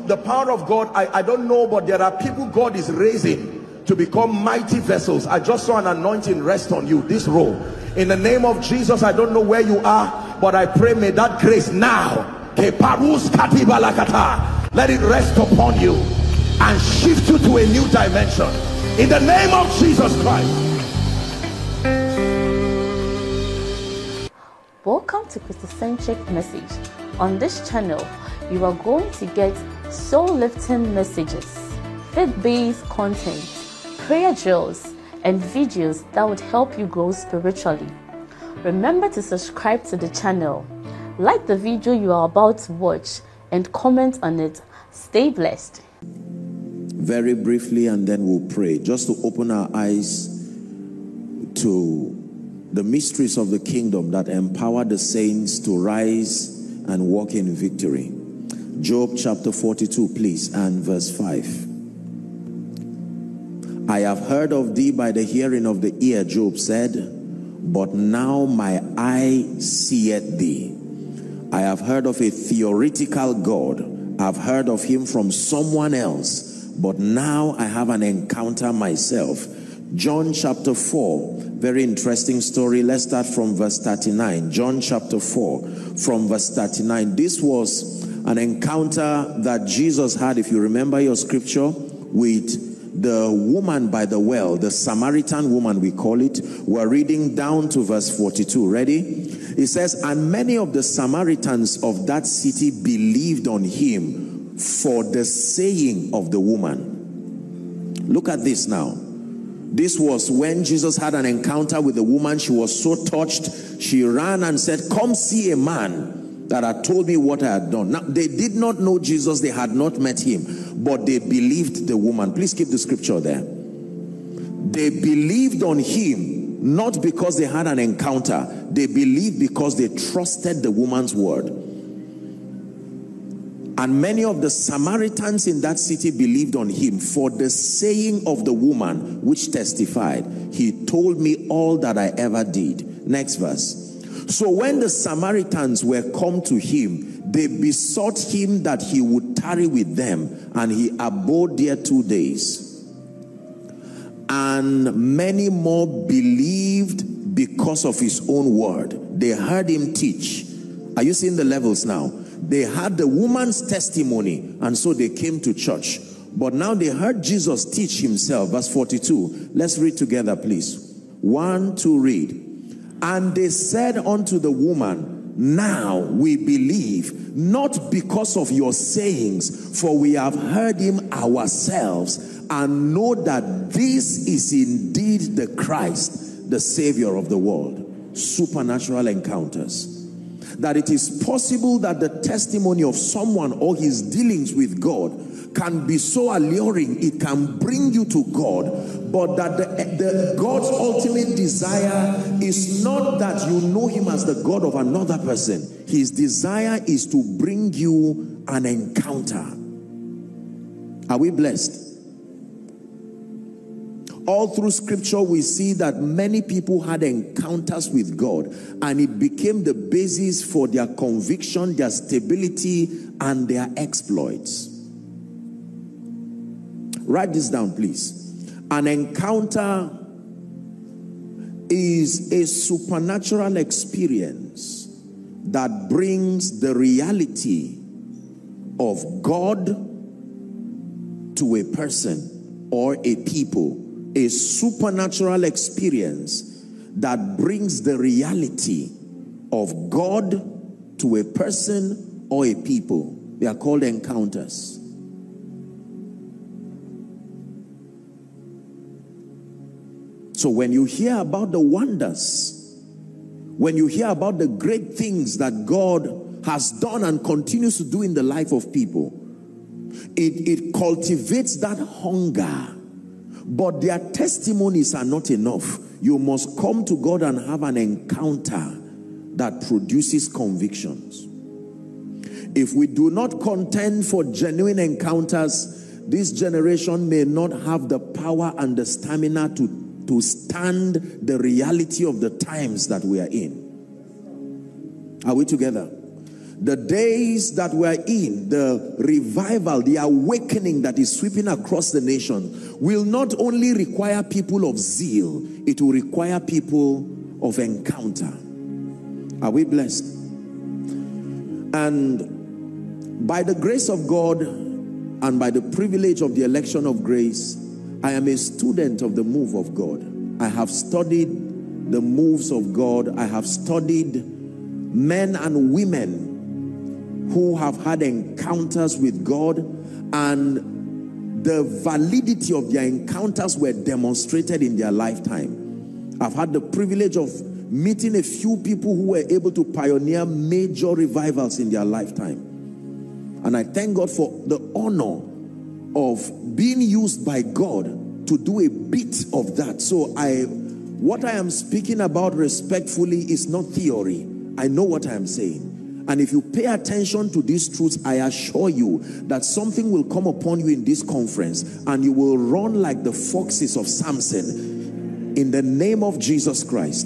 the power of God, I don't know, but there are people God is raising to become mighty vessels. I just saw an anointing rest on you, this row. In the name of Jesus, I don't know where you are, but I pray may that grace now, let it rest upon you and shift you to a new dimension. In the name of Jesus Christ. Welcome to Christocentric Message. On this channel, you are going to get soul-lifting messages, faith-based content, prayer drills, and videos that would help you grow spiritually. Remember to subscribe to the channel, like the video you are about to watch, and comment on it. Stay blessed. Very briefly, and then we'll pray, just to open our eyes to the mysteries of the kingdom that empower the saints to rise and walk in victory. Job chapter 42, please, and verse 5. I have heard of thee by the hearing of the ear, Job said, but now my eye seeth thee. I have heard of a theoretical God. I've heard of him from someone else, but now I have an encounter myself. John chapter 4, very interesting story. Let's start from verse 39. John chapter 4 from verse 39. This was an encounter that Jesus had, if you remember your scripture, with the woman by the well, the Samaritan woman we call it. We're reading down to verse 42. Ready? It says, and many of the Samaritans of that city believed on him for the saying of the woman. Look at this now. This was when Jesus had an encounter with the woman. She was so touched, she ran and said, come see a man that had told me what I had done. Now, they did not know Jesus, they had not met him, but they believed the woman. Please keep the scripture there. They believed on him, not because they had an encounter. They believed because they trusted the woman's word. And many of the Samaritans in that city believed on him for the saying of the woman, which testified, he told me all that I ever did. Next verse. So when the Samaritans were come to him, they besought him that he would tarry with them, and he abode there 2 days. And many more believed because of his own word. They heard him teach. Are you seeing the levels now? They had the woman's testimony, and so they came to church. But now they heard Jesus teach himself. Verse 42. Let's read together, please. 1, 2, read. And they said unto the woman, now we believe, not because of your sayings, for we have heard him ourselves, and know that this is indeed the Christ, the Savior of the world. Supernatural encounters. That it is possible that the testimony of someone or his dealings with God can be so alluring, it can bring you to God, but that God's ultimate desire is not that you know him as the God of another person. His desire is to bring you an encounter. Are we blessed? All through scripture we see that many people had encounters with God, and it became the basis for their conviction, their stability, and their exploits. Write this down, please. An encounter is a supernatural experience that brings the reality of God to a person or a people. A supernatural experience that brings the reality of God to a person or a people. They are called encounters. So when you hear about the wonders, when you hear about the great things that God has done and continues to do in the life of people, it cultivates that hunger. But their testimonies are not enough. You must come to God and have an encounter that produces convictions. If we do not contend for genuine encounters, this generation may not have the power and the stamina to stand the reality of the times that we are in. Are we together? The days that we're in, the revival, the awakening that is sweeping across the nation will not only require people of zeal, it will require people of encounter. Are we blessed? And by the grace of God and by the privilege of the election of grace, I am a student of the move of God. I have studied the moves of God. I have studied men and women who have had encounters with God, and the validity of their encounters were demonstrated in their lifetime. I've had the privilege of meeting a few people who were able to pioneer major revivals in their lifetime. And I thank God for the honor of being used by God to do a bit of that. So what I am speaking about respectfully is not theory. I know what I am saying. And if you pay attention to these truths, I assure you that something will come upon you in this conference and you will run like the foxes of Samson in the name of Jesus Christ.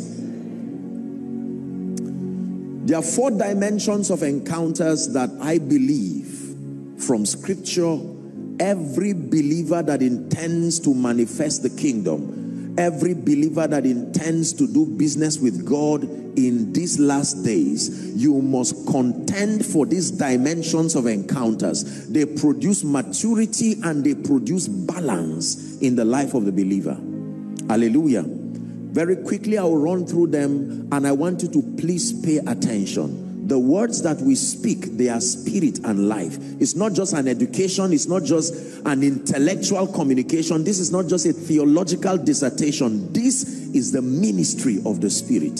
There are 4 dimensions of encounters that I believe from Scripture every believer that intends to manifest the kingdom, every believer that intends to do business with God in these last days, you must contend for these dimensions of encounters. They produce maturity and they produce balance in the life of the believer. Hallelujah. Very quickly, I will run through them, and I want you to please pay attention. The words that we speak, they are spirit and life. It's not just an education. It's not just an intellectual communication. This is not just a theological dissertation. This is the ministry of the Spirit.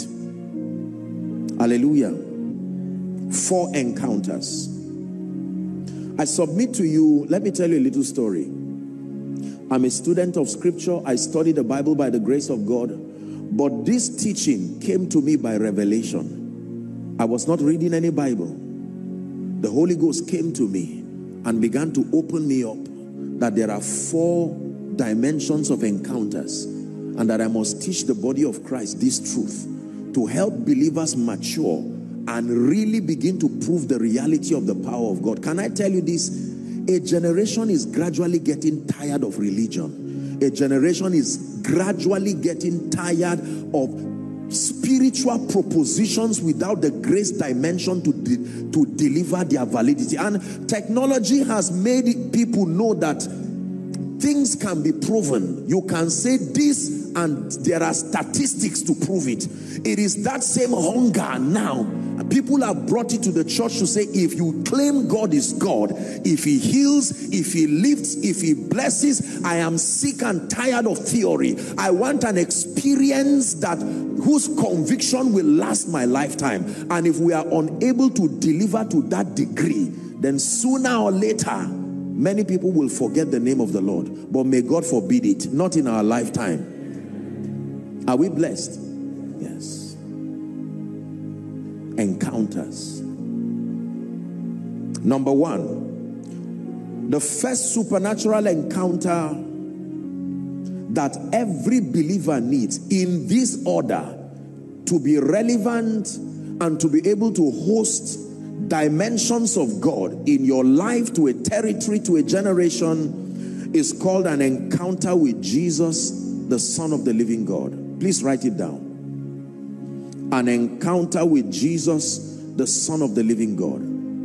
Hallelujah. 4 encounters. I submit to you, let me tell you a little story. I'm a student of Scripture. I study the Bible by the grace of God. But this teaching came to me by revelation. I was not reading any Bible. The Holy Ghost came to me and began to open me up that there are 4 dimensions of encounters, and that I must teach the body of Christ this truth to help believers mature and really begin to prove the reality of the power of God. Can I tell you this? A generation is gradually getting tired of religion. A generation is gradually getting tired of spiritual propositions without the grace dimension to deliver their validity. And technology has made people know that things can be proven. You can say this and there are statistics to prove it. It is that same hunger now. People have brought it to the church to say, if you claim God is God, if he heals, if he lifts, if he blesses, I am sick and tired of theory. I want an experience whose conviction will last my lifetime. And if we are unable to deliver to that degree, then sooner or later, many people will forget the name of the Lord. But may God forbid it, not in our lifetime. Are we blessed? Yes. Encounters. Number 1, the first supernatural encounter that every believer needs in this order to be relevant and to be able to host dimensions of God in your life, to a territory, to a generation, is called an encounter with Jesus, the Son of the living God. Please write it down. An encounter with Jesus, the Son of the living God.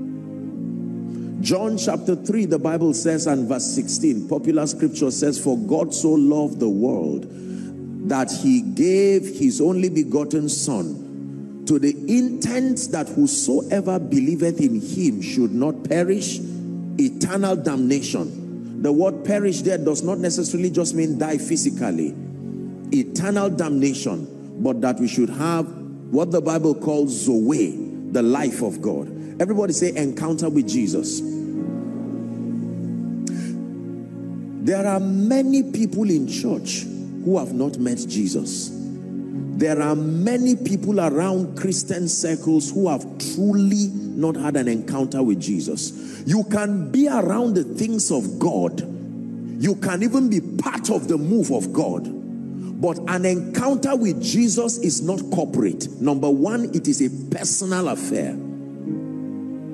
John chapter 3, the Bible says, and verse 16, popular scripture says, for God so loved the world that he gave his only begotten Son, to the intent that whosoever believeth in him should not perish, eternal damnation. The word perish there does not necessarily just mean die physically. Eternal damnation, but that we should have what the Bible calls Zoe, the life of God. Everybody say encounter with Jesus. There are many people in church who have not met Jesus. There are many people around Christian circles who have truly not had an encounter with Jesus. You can be around the things of God. You can even be part of the move of God. But an encounter with Jesus is not corporate. Number 1, it is a personal affair.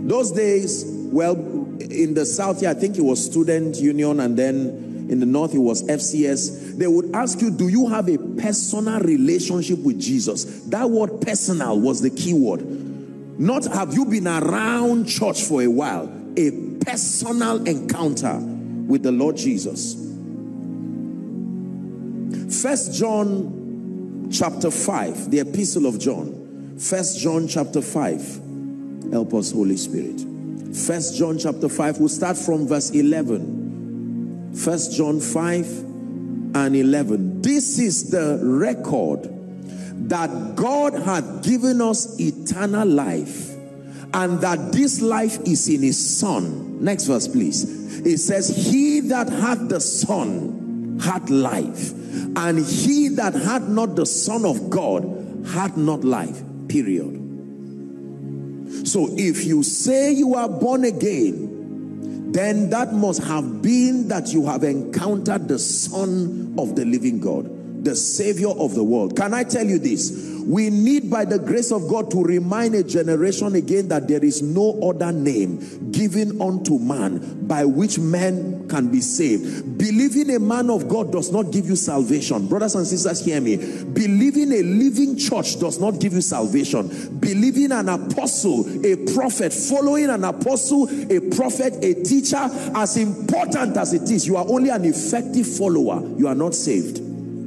Those days, well, in the south here, I think it was Student Union, and then in the north it was FCS. They would ask you, do you have a personal relationship with Jesus? That word personal was the key word. Not have you been around church for a while. A personal encounter with the Lord Jesus. 1 John chapter 5, the epistle of John. 1 John chapter 5. Help us, Holy Spirit. 1 John chapter 5, we'll start from verse 11. 1 John 5 and 11. This is the record, that God hath given us eternal life, and that this life is in his Son. Next verse, please. It says, he that hath the Son hath life, and he that hath not the Son of God hath not life. Period. So if you say you are born again, then that must have been that you have encountered the Son of the living God, the Savior of the world. Can I tell you this? We need, by the grace of God, to remind a generation again that there is no other name given unto man by which men can be saved. Believing a man of God does not give you salvation. Brothers and sisters, hear me. Believing a living church does not give you salvation. Believing an apostle, a prophet, following an apostle, a prophet, a teacher, as important as it is, you are only an effective follower. You are not saved.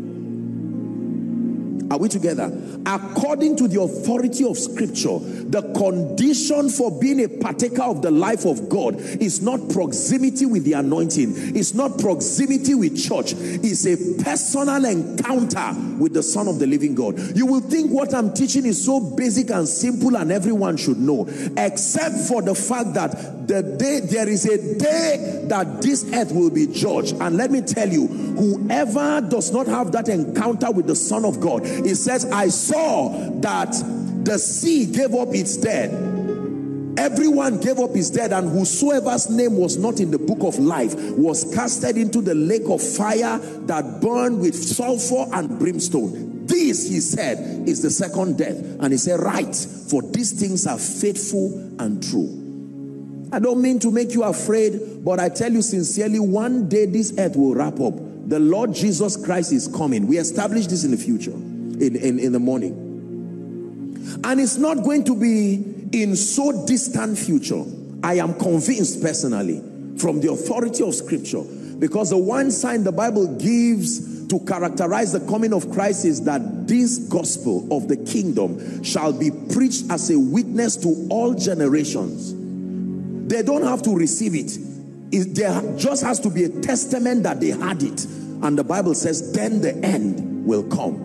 Are we together? According to the authority of Scripture, the condition for being a partaker of the life of God is not proximity with the anointing. It's not proximity with church. It's a personal encounter with the Son of the living God. You will think what I'm teaching is so basic and simple and everyone should know, except for the fact that there is a day that this earth will be judged. And let me tell you, whoever does not have that encounter with the Son of God, it says, I saw that the sea gave up its dead. Everyone gave up his dead, and whosoever's name was not in the book of life was casted into the lake of fire that burned with sulfur and brimstone. This, he said, is the second death. And he said, right, for these things are faithful and true. I don't mean to make you afraid, but I tell you sincerely, one day this earth will wrap up. The Lord Jesus Christ is coming. We establish this in the future, in the morning. And it's not going to be in so distant future. I am convinced personally from the authority of Scripture, because the one sign the Bible gives to characterize the coming of Christ is that this gospel of the kingdom shall be preached as a witness to all generations. They don't have to receive it. There just has to be a testament that they had it. And the Bible says, then the end will come.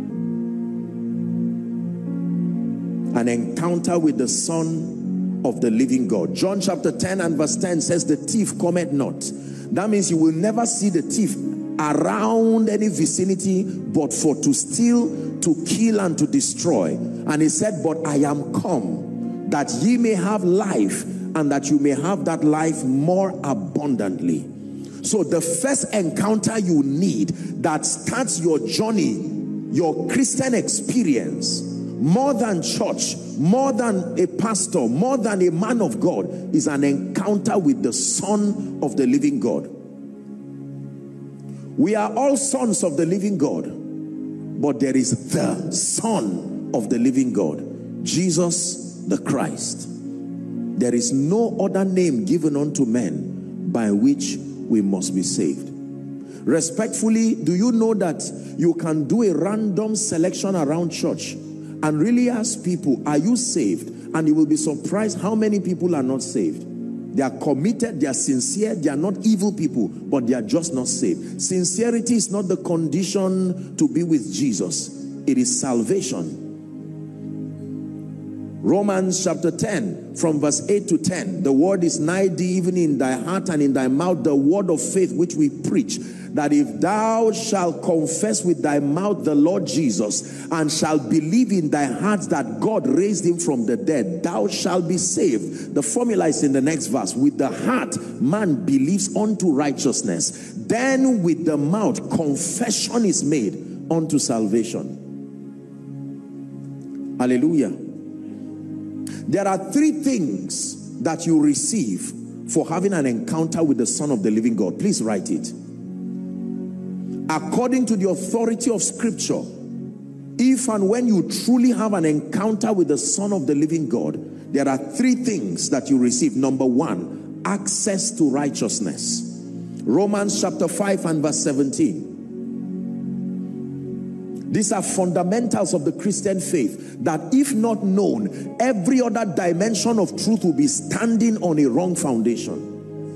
An encounter with the Son of the living God. John chapter 10 and verse 10 says, the thief cometh not. That means you will never see the thief around any vicinity, but for to steal, to kill, and to destroy. And he said, but I am come that ye may have life, and that you may have that life more abundantly. So the first encounter you need that starts your journey, your Christian experience, more than church, more than a pastor, more than a man of God, is an encounter with the Son of the living God. We are all sons of the living God, but there is the Son of the living God, Jesus the Christ. There is no other name given unto men by which we must be saved. Respectfully, do you know that you can do a random selection around church and really ask people, are you saved? And you will be surprised how many people are not saved. They are committed, they are sincere, they are not evil people, but they are just not saved. Sincerity is not the condition to be with Jesus. It is salvation. Romans chapter 10 from verse 8 to 10. The word is nigh thee, even in thy heart and in thy mouth, the word of faith which we preach, that if thou shalt confess with thy mouth the Lord Jesus, and shalt believe in thy heart that God raised him from the dead, thou shalt be saved. The formula is in the next verse. With the heart man believes unto righteousness, then with the mouth confession is made unto salvation. Hallelujah. There are three things that you receive for having an encounter with the Son of the living God. Please write it. According to the authority of Scripture, if and when you truly have an encounter with the Son of the living God, there are three things that you receive. Number one, access to righteousness. Romans chapter 5 and verse 17. These are fundamentals of the Christian faith, that if not known, every other dimension of truth will be standing on a wrong foundation.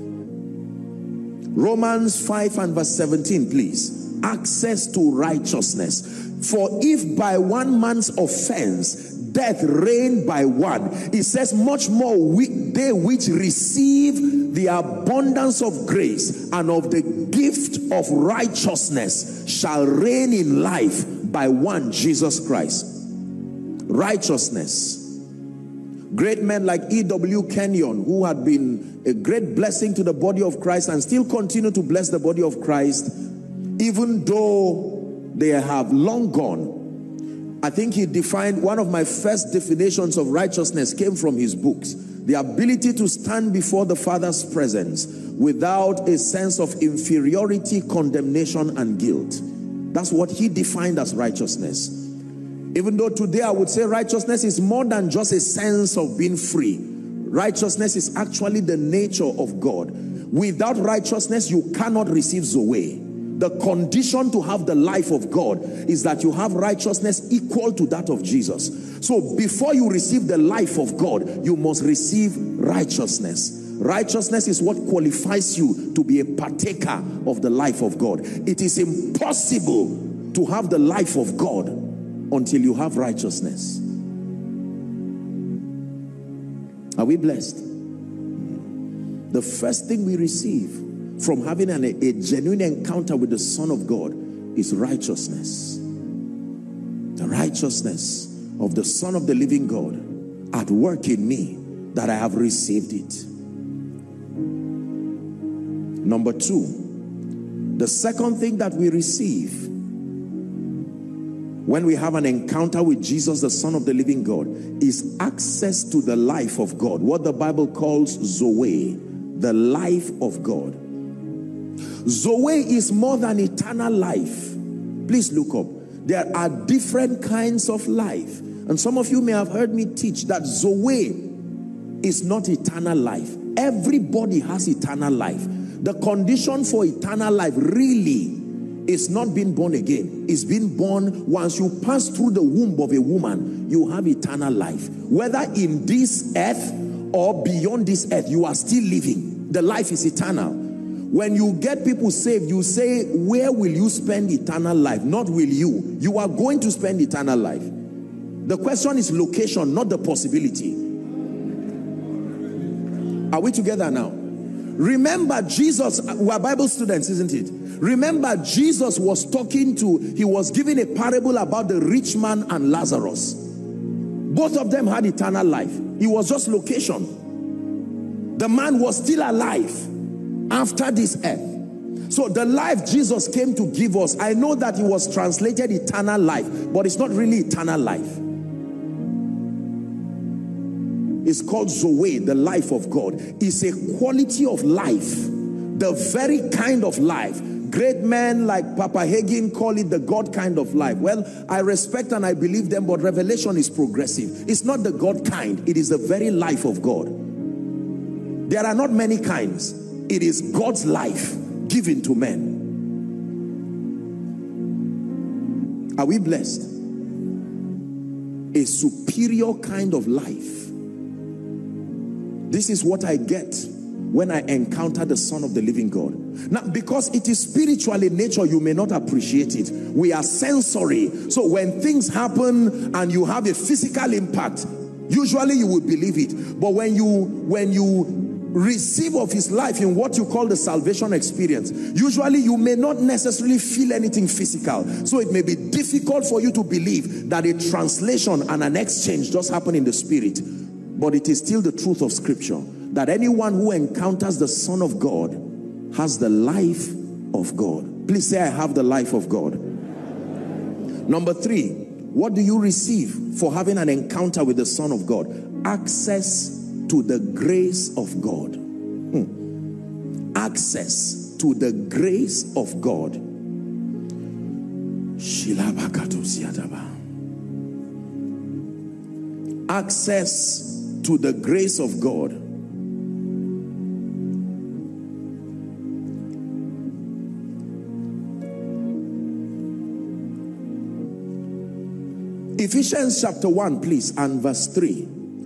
Romans 5 and verse 17, please. Access to righteousness. For if by one man's offense death reigned by one, it says much more they which receive the abundance of grace and of the gift of righteousness shall reign in life by one, Jesus Christ. Righteousness. Great men like E.W. Kenyon, who had been a great blessing to the body of Christ and still continue to bless the body of Christ, even though they have long gone. I think he defined, one of my first definitions of righteousness came from his books. The ability to stand before the Father's presence without a sense of inferiority, condemnation, and guilt. That's what he defined as righteousness. Even though today I would say righteousness is more than just a sense of being free. Righteousness is actually the nature of God. Without righteousness, you cannot receive Zoe. The condition to have the life of God is that you have righteousness equal to that of Jesus. So before you receive the life of God, you must receive righteousness. Righteousness is what qualifies you to be a partaker of the life of God. It is impossible to have the life of God until you have righteousness. Are we blessed? The first thing we receive from having a genuine encounter with the Son of God is righteousness. The righteousness of the Son of the living God at work in me, that I have received it. Number two, the second thing that we receive when we have an encounter with Jesus, the Son of the living God, is access to the life of God. What the Bible calls Zoe, the life of God. Zoe is more than eternal life. Please look up. There are different kinds of life. And some of you may have heard me teach that Zoe is not eternal life. Everybody has eternal life. The condition for eternal life really is not being born again. It's being born. Once you pass through the womb of a woman, you have eternal life. Whether in this earth or beyond this earth, you are still living. The life is eternal. When you get people saved, you say, where will you spend eternal life? Not will you. You are going to spend eternal life. The question is location, not the possibility. Are we together now? Remember, Jesus, we are Bible students, isn't it? Remember, Jesus was he was giving a parable about the rich man and Lazarus. Both of them had eternal life. It was just location. The man was still alive after this earth. So the life Jesus came to give us, I know that it was translated eternal life, but it's not really eternal life. It's called Zoe, the life of God. It's a quality of life, the very kind of life. Great men like Papa Hagin call it the God kind of life. Well, I respect and I believe them, but revelation is progressive. It's not the God kind, it is the very life of God. There are not many kinds. It is God's life given to men. Are we blessed? A superior kind of life. This is what I get when I encounter the Son of the living God. Now, because it is spiritual in nature, you may not appreciate it. We are sensory. So when things happen and you have a physical impact, usually you would believe it. But when you receive of his life in what you call the salvation experience, usually you may not necessarily feel anything physical. So it may be difficult for you to believe that a translation and an exchange just happened in the spirit. But it is still the truth of Scripture that anyone who encounters the Son of God has the life of God. Please say, I have the life of God. Number three, what do you receive for having an encounter with the Son of God? Access to the grace of God. Access to the grace of God. Access to the grace of God. Ephesians chapter 1, please, and verse 3.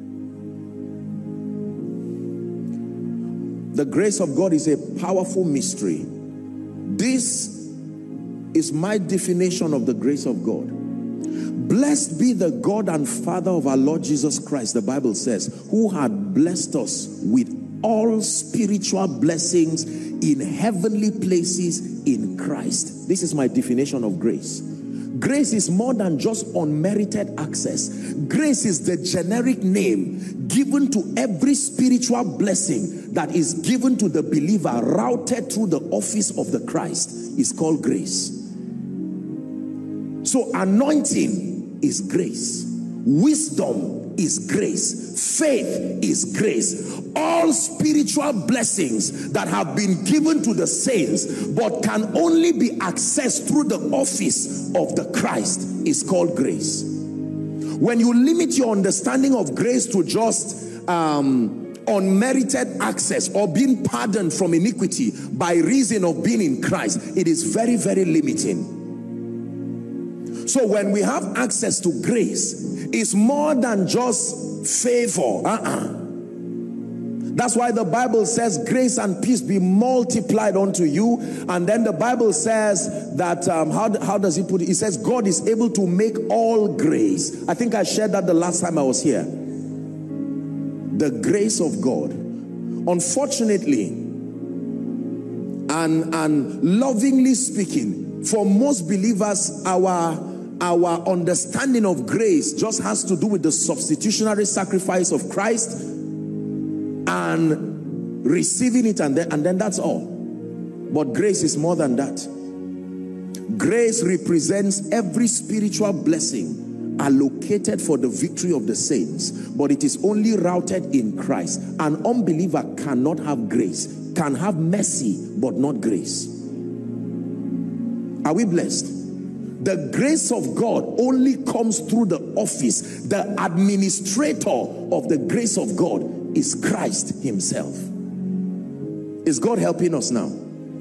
The grace of God is a powerful mystery. This is my definition of the grace of God. Blessed be the God and Father of our Lord Jesus Christ, the Bible says, who had blessed us with all spiritual blessings in heavenly places in Christ. This is my definition of grace. Grace is more than just unmerited access. Grace is the generic name given to every spiritual blessing that is given to the believer, routed through the office of the Christ, is called grace. So anointing is grace. Wisdom is grace. Faith is grace. All spiritual blessings that have been given to the saints but can only be accessed through the office of the Christ is called grace. When you limit your understanding of grace to just unmerited access or being pardoned from iniquity by reason of being in Christ, it is very, very limiting. So when we have access to grace, it's more than just favor. That's why the Bible says grace and peace be multiplied unto you. And then the Bible says that, how does it put it? It says God is able to make all grace. I think I shared that the last time I was here. The grace of God. Unfortunately, and lovingly speaking, for most believers, our understanding of grace just has to do with the substitutionary sacrifice of Christ and receiving it, and then that's all. But grace is more than that. Grace represents every spiritual blessing allocated for the victory of the saints, but it is only routed in Christ. An unbeliever cannot have grace, can have mercy but not grace. Are we blessed? The grace of God only comes through the office. The administrator of the grace of God is Christ himself. Is God helping us now?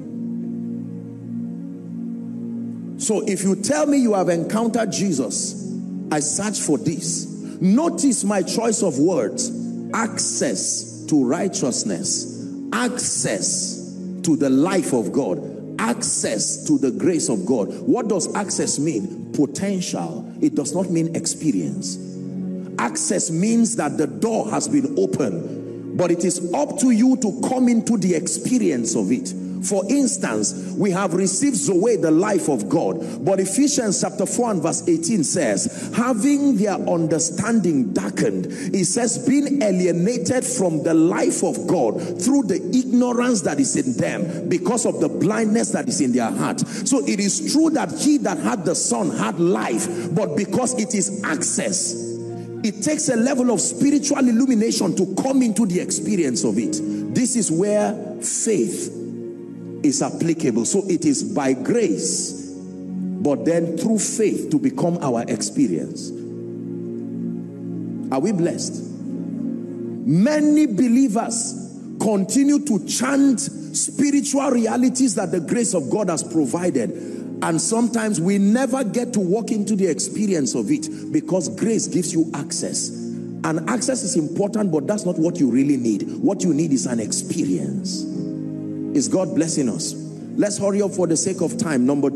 So if you tell me you have encountered Jesus, I search for this. Notice my choice of words. Access to righteousness. Access to the life of God. Access to the grace of God. What does access mean? Potential. It does not mean experience. Access means that the door has been opened, but it is up to you to come into the experience of it. For instance, we have received Zoe, the life of God, but Ephesians chapter 4 and verse 18 says, having their understanding darkened, it says, being alienated from the life of God through the ignorance that is in them because of the blindness that is in their heart. So it is true that he that had the Son had life, but because it is access, it takes a level of spiritual illumination to come into the experience of it. This is where faith is applicable. So it is by grace, but then through faith to become our experience. Are we blessed? Many believers continue to chant spiritual realities that the grace of God has provided, and sometimes we never get to walk into the experience of it because grace gives you access. And access is important, but that's not what you really need. What you need is an experience. Is God blessing us? Let's hurry up for the sake of time. Number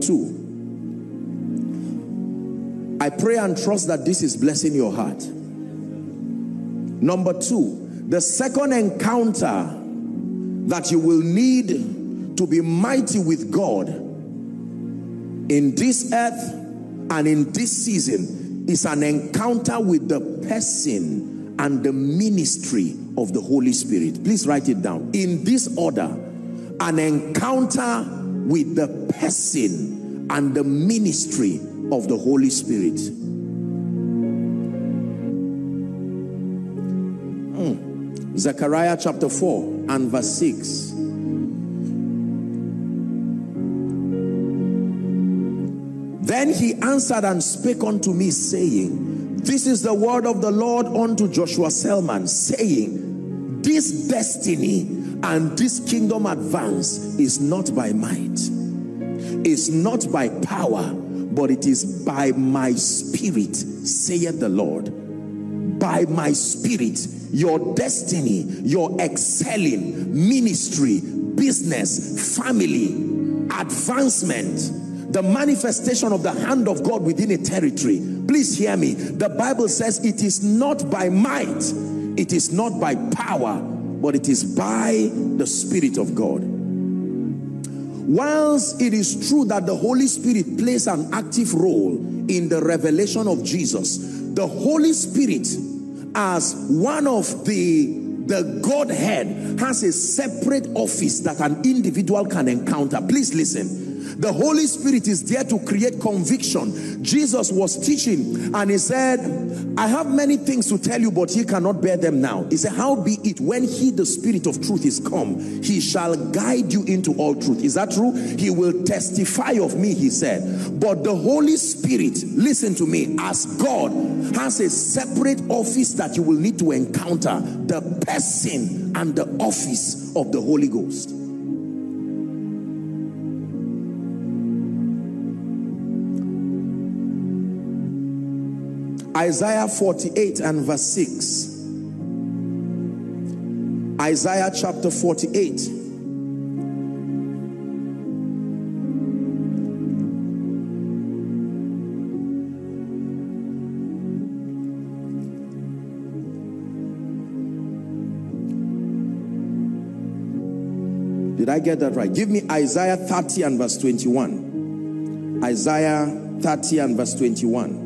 2. I pray and trust that this is blessing your heart. Number 2, the second encounter that you will need to be mighty with God in this earth and in this season is an encounter with the person and the ministry of the Holy Spirit. Please write it down. In this order: an encounter with the person and the ministry of the Holy Spirit. Zechariah chapter 4 and verse 6. Then he answered and spake unto me, saying, this is the word of the Lord unto Joshua Selman, saying, this destiny and this kingdom advance is not by might, is not by power, but it is by my spirit, saith the Lord. By my spirit, your destiny, your excelling, ministry, business, family, advancement, the manifestation of the hand of God within a territory. Please hear me. The Bible says it is not by might, it is not by power, but it is by the Spirit of God. Whilst it is true that the Holy Spirit plays an active role in the revelation of Jesus, the Holy Spirit as one of the Godhead has a separate office that an individual can encounter. Please listen. The Holy Spirit is there to create conviction. Jesus was teaching and he said, I have many things to tell you, but ye cannot bear them now. He said, how be it when he, the Spirit of truth, is come, he shall guide you into all truth. Is that true? He will testify of me, he said. But the Holy Spirit, listen to me, as God, has a separate office that you will need to encounter, the person and the office of the Holy Ghost. Isaiah 48 and verse 6. Isaiah chapter 48. Did I get that right? Give me Isaiah 30 and verse 21. Isaiah 30 and verse 21.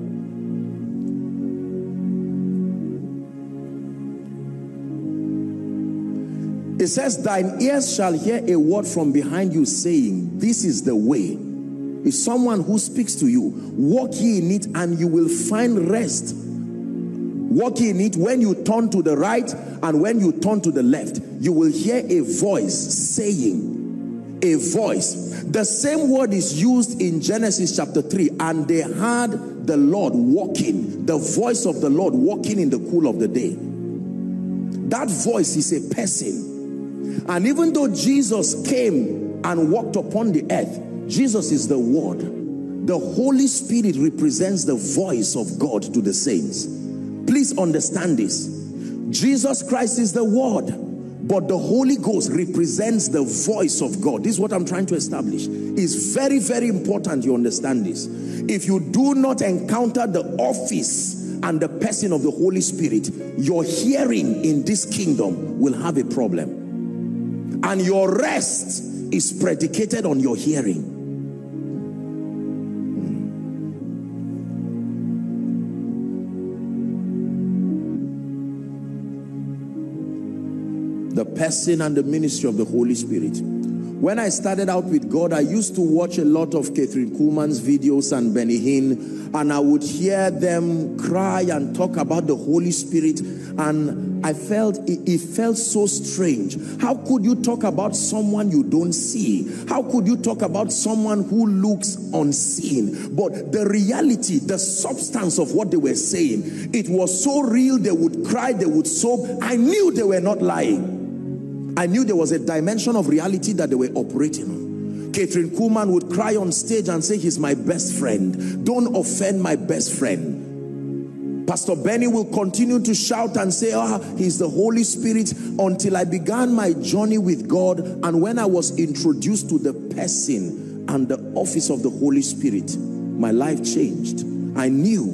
It says, thine ears shall hear a word from behind you saying, this is the way. It's someone who speaks to you. Walk ye in it and you will find rest. Walk ye in it. When you turn to the right and when you turn to the left, you will hear a voice saying, a voice. The same word is used in Genesis chapter 3. And they heard the Lord walking, the voice of the Lord walking in the cool of the day. That voice is a person. And even though Jesus came and walked upon the earth, Jesus is the Word. The Holy Spirit represents the voice of God to the saints. Please understand this. Jesus Christ is the Word, but the Holy Ghost represents the voice of God. This is what I'm trying to establish. It's very, very important you understand this. If you do not encounter the office and the person of the Holy Spirit, your hearing in this kingdom will have a problem. And your rest is predicated on your hearing. The person and the ministry of the Holy Spirit. When I started out with God, I used to watch a lot of Catherine Kuhlman's videos and Benny Hinn, and I would hear them cry and talk about the Holy Spirit, and I felt it felt so strange. How could you talk about someone you don't see? How could you talk about someone who looks unseen? But the reality, the substance of what they were saying, it was so real. They would cry, they would sob. I knew they were not lying. I knew there was a dimension of reality that they were operating on. Catherine Kuhlman would cry on stage and say, he's my best friend. Don't offend my best friend. Pastor Benny will continue to shout and say, he's the Holy Spirit, until I began my journey with God. And when I was introduced to the person and the office of the Holy Spirit, my life changed. I knew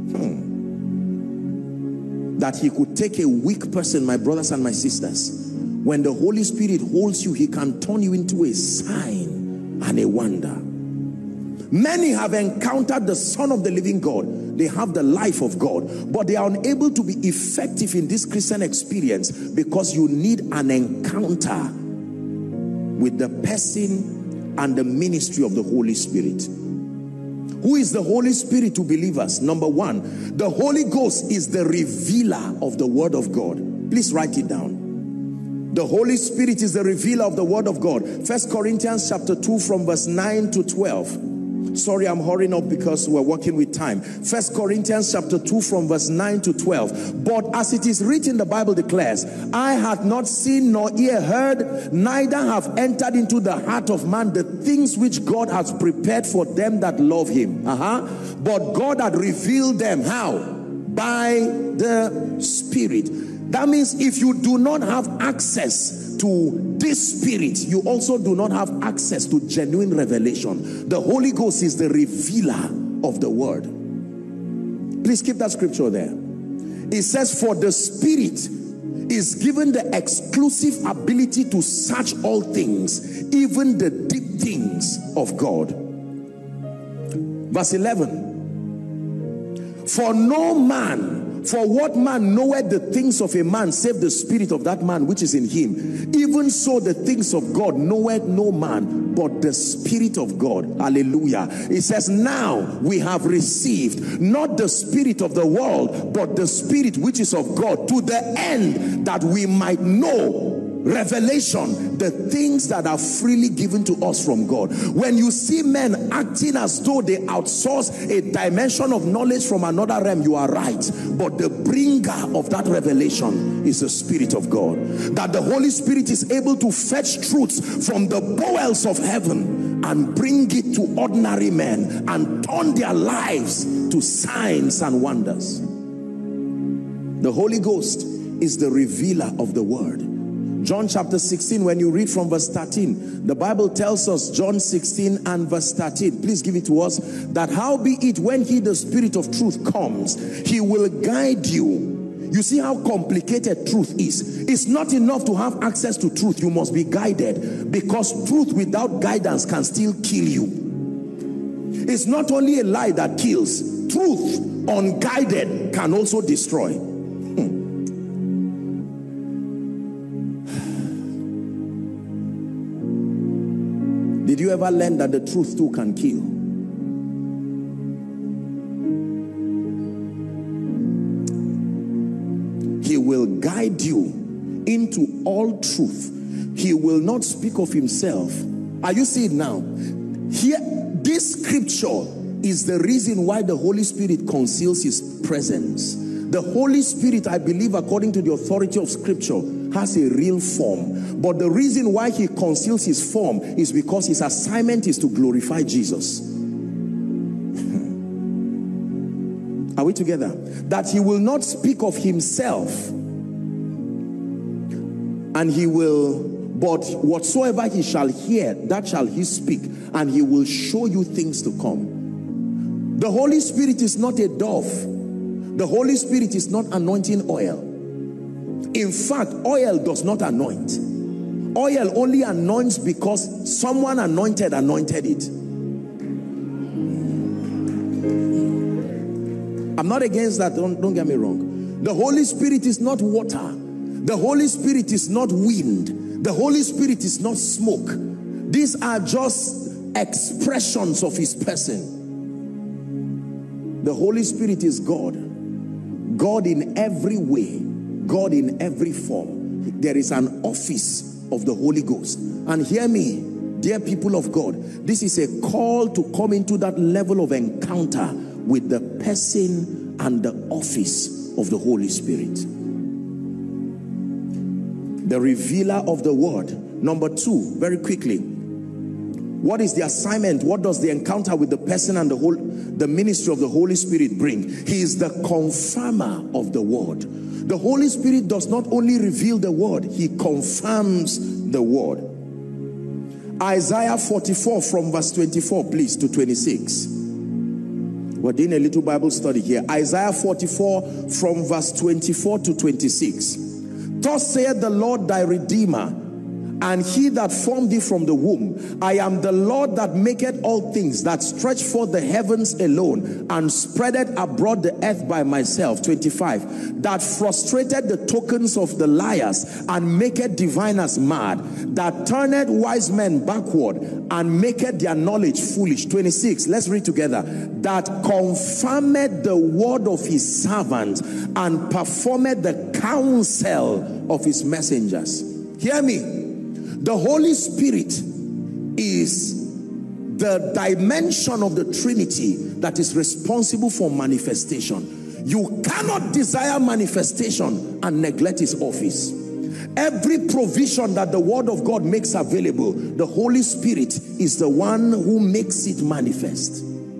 that he could take a weak person, my brothers and my sisters. When the Holy Spirit holds you, he can turn you into a sign and a wonder. Many have encountered the Son of the living God. They have the life of God, but they are unable to be effective in this Christian experience because you need an encounter with the person and the ministry of the Holy Spirit. Who is the Holy Spirit to believers? Number one, the Holy Ghost is the revealer of the Word of God. Please write it down. The Holy Spirit is the revealer of the word of God. 1 Corinthians chapter 2 from verse 9 to 12. Sorry, I'm hurrying up because we're working with time. 1 Corinthians chapter 2 from verse 9 to 12. But as it is written, the Bible declares, I have not seen nor ear heard, neither have entered into the heart of man the things which God has prepared for them that love him. But God had revealed them. How? By the Spirit. That means if you do not have access to this Spirit, you also do not have access to genuine revelation. The Holy Ghost is the revealer of the word. Please keep that scripture there. It says, for the Spirit is given the exclusive ability to search all things, even the deep things of God. Verse 11. For no man, for what man knoweth the things of a man save the spirit of that man which is in him? Even so the things of God knoweth no man but the Spirit of God. Hallelujah. It says, now we have received not the spirit of the world, but the Spirit which is of God, to the end that we might know, revelation, the things that are freely given to us from God. When you see men acting as though they outsource a dimension of knowledge from another realm, you are right. But the bringer of that revelation is the Spirit of God. That the Holy Spirit is able to fetch truths from the bowels of heaven and bring it to ordinary men and turn their lives to signs and wonders. The Holy Ghost is the revealer of the word. John chapter 16, when you read from verse 13, the Bible tells us, John 16 and verse 13, please give it to us, that howbeit when he, the Spirit of truth, comes, he will guide you. You see how complicated truth is. It's not enough to have access to truth. You must be guided, because truth without guidance can still kill you. It's not only a lie that kills. Truth unguided can also destroy. Did you ever learn that the truth too can kill? He will guide you into all truth. He will not speak of himself. Are you seeing it now? Here, this scripture is the reason why the Holy Spirit conceals his presence. The Holy Spirit, I believe, according to the authority of scripture, has a real form. But the reason why he conceals his form is because his assignment is to glorify Jesus. Are we together? That he will not speak of himself, and he will, but whatsoever he shall hear, that shall he speak, and he will show you things to come. The Holy Spirit is not a dove. The Holy Spirit is not anointing oil. In fact, oil does not anoint. Oil only anoints because someone anointed it. I'm not against that, don't get me wrong. The Holy Spirit is not water. The Holy Spirit is not wind. The Holy Spirit is not smoke. These are just expressions of his person. The Holy Spirit is God. God in every way, God in every form. There is an office of the Holy Ghost. And hear me, dear people of God, this is a call to come into that level of encounter with the person and the office of the Holy Spirit. The revealer of the word. Number two, very quickly, what is the assignment? What does the encounter with the person and the ministry of the Holy Spirit bring? He is the confirmer of the word. The Holy Spirit does not only reveal the word, he confirms the word. Isaiah 44 from verse 24, please, to 26. We're doing a little Bible study here. Isaiah 44 from verse 24 to 26. Thus saith the Lord thy Redeemer, and he that formed thee from the womb. I am the Lord that maketh all things, that stretch forth the heavens alone, and spreadeth abroad the earth by myself. 25. That frustrated the tokens of the liars, and maketh diviners mad. That turneth wise men backward, and maketh their knowledge foolish. 26. Let's read together. That confirmed the word of his servant, and performed the counsel of his messengers. Hear me. The Holy Spirit is the dimension of the Trinity that is responsible for manifestation. You cannot desire manifestation and neglect his office. Every provision that the word of God makes available, the Holy Spirit is the one who makes it manifest.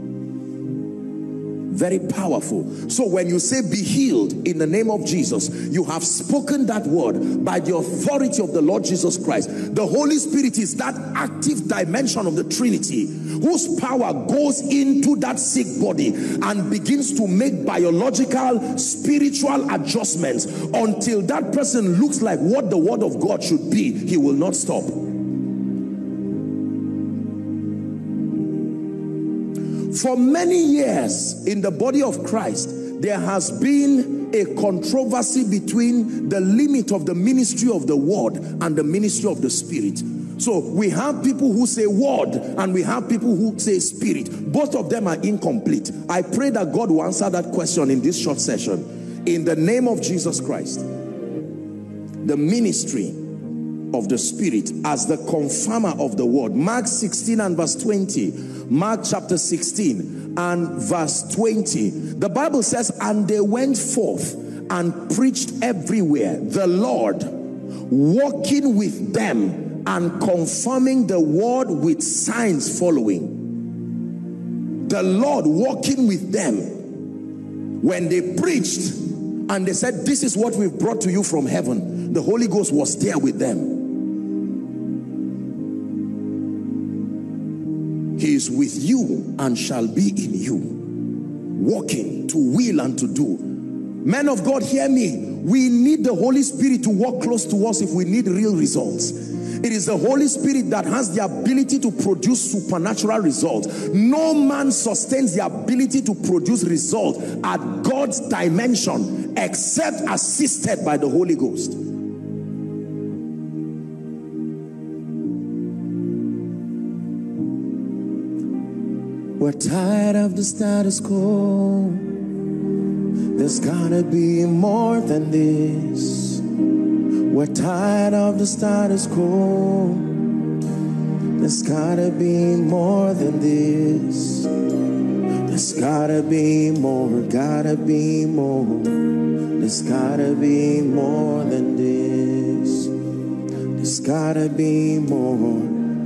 Very powerful. So when you say be healed in the name of Jesus, you have spoken that word by the authority of the Lord Jesus Christ. The Holy Spirit is that active dimension of the Trinity whose power goes into that sick body and begins to make biological, spiritual adjustments until that person looks like what the word of God should be. He will not stop. For many years in the body of Christ, there has been a controversy between the limit of the ministry of the word and the ministry of the spirit. So we have people who say word and we have people who say spirit. Both of them are incomplete. I pray that God will answer that question in this short session. In the name of Jesus Christ, the ministry of the spirit as the confirmer of the word. Mark 16 and verse 20. Mark chapter 16 and verse 20. The Bible says, and they went forth and preached everywhere, the Lord walking with them and confirming the word with signs following. The Lord walking with them. When they preached and they said, this is what we've brought to you from heaven, the Holy Ghost was there with them. He is with you and shall be in you, walking to will and to do. Men of God, hear me. We need the Holy Spirit to walk close to us if we need real results. It is the Holy Spirit that has the ability to produce supernatural results. No man sustains the ability to produce results at God's dimension except assisted by the Holy Ghost. We're tired of the status quo. There's gotta be more than this. We're tired of the status quo. There's gotta be more than this. There's gotta be more, gotta be more. There's gotta be more than this. There's gotta be more.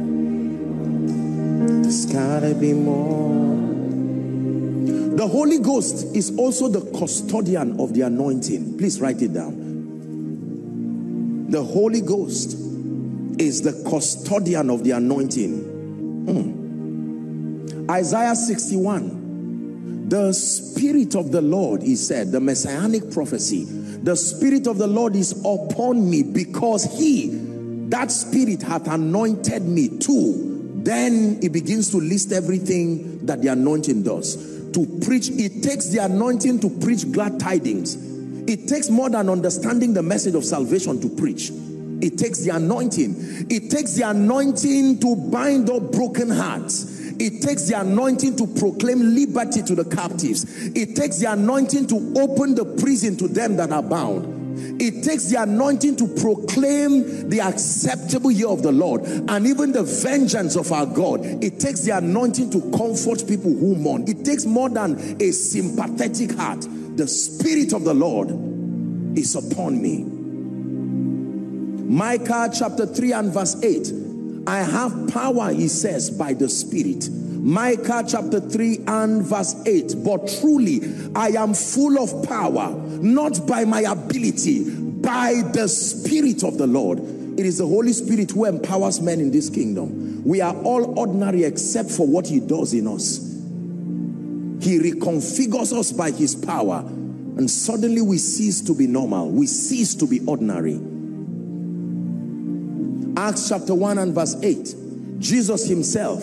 There's gotta be more. The Holy Ghost is also the custodian of the anointing. Please write it down. The Holy Ghost is the custodian of the anointing. Isaiah 61. The Spirit of the Lord, he said, the messianic prophecy, the Spirit of the Lord is upon me because he, that Spirit, hath anointed me too. Then he begins to list everything that the anointing does. To preach, it takes the anointing to preach glad tidings. It takes more than understanding the message of salvation to preach. It takes the anointing. It takes the anointing to bind up broken hearts. It takes the anointing to proclaim liberty to the captives. It takes the anointing to open the prison to them that are bound. It takes the anointing to proclaim the acceptable year of the Lord and even the vengeance of our God. It takes the anointing to comfort people who mourn. It takes more than a sympathetic heart. The Spirit of the Lord is upon me. Micah chapter 3 and verse 8. I have power, he says, by the Spirit. Micah chapter 3 and verse 8. But truly I am full of power, not by my ability, by the Spirit of the Lord. It is the Holy Spirit who empowers men in this kingdom. We are all ordinary except for what he does in us. He reconfigures us by his power, and suddenly we cease to be normal. We cease to be ordinary. Acts chapter 1 and verse 8. Jesus himself,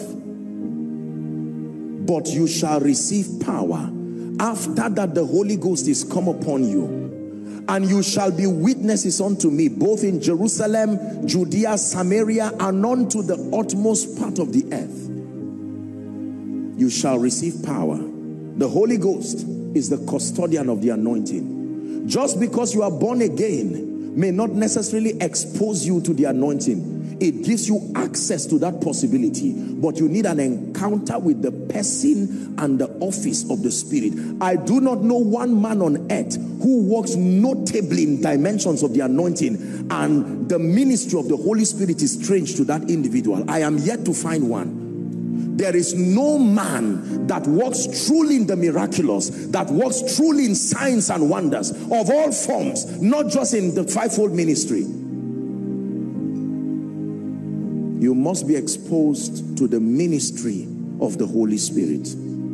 but you shall receive power after that the Holy Ghost is come upon you, and you shall be witnesses unto me both in Jerusalem, Judea, Samaria, and unto the utmost part of the earth. You shall receive power. The Holy Ghost is the custodian of the anointing. Just because you are born again, may not necessarily expose you to the anointing. It gives you access to that possibility, but you need an encounter with the person and the office of the Spirit. I do not know one man on earth who walks notably in dimensions of the anointing and the ministry of the Holy Spirit is strange to that individual. I am yet to find one. There is no man that walks truly in the miraculous, that walks truly in signs and wonders of all forms, not just in the fivefold ministry. You must be exposed to the ministry of the Holy Spirit.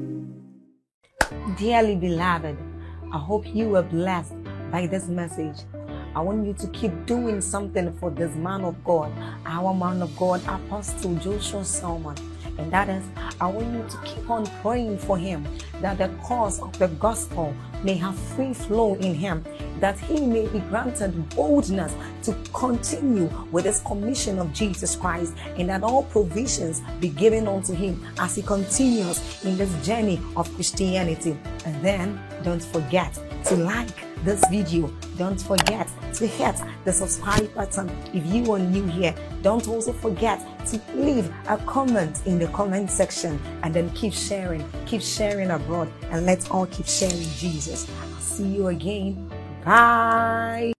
Dearly beloved, I hope you were blessed by this message. I want you to keep doing something for this man of God, our man of God, Apostle Joshua Selman. And that is, I want you to keep on praying for him, that the cause of the gospel may have free flow in him, that he may be granted boldness to continue with this commission of Jesus Christ, and that all provisions be given unto him as he continues in this journey of Christianity. And then don't forget to like this video. Don't forget to hit the subscribe button if you are new here. Don't also forget to leave a comment in the comment section, and then keep sharing abroad, and let's all keep sharing Jesus. I'll see you again. Bye.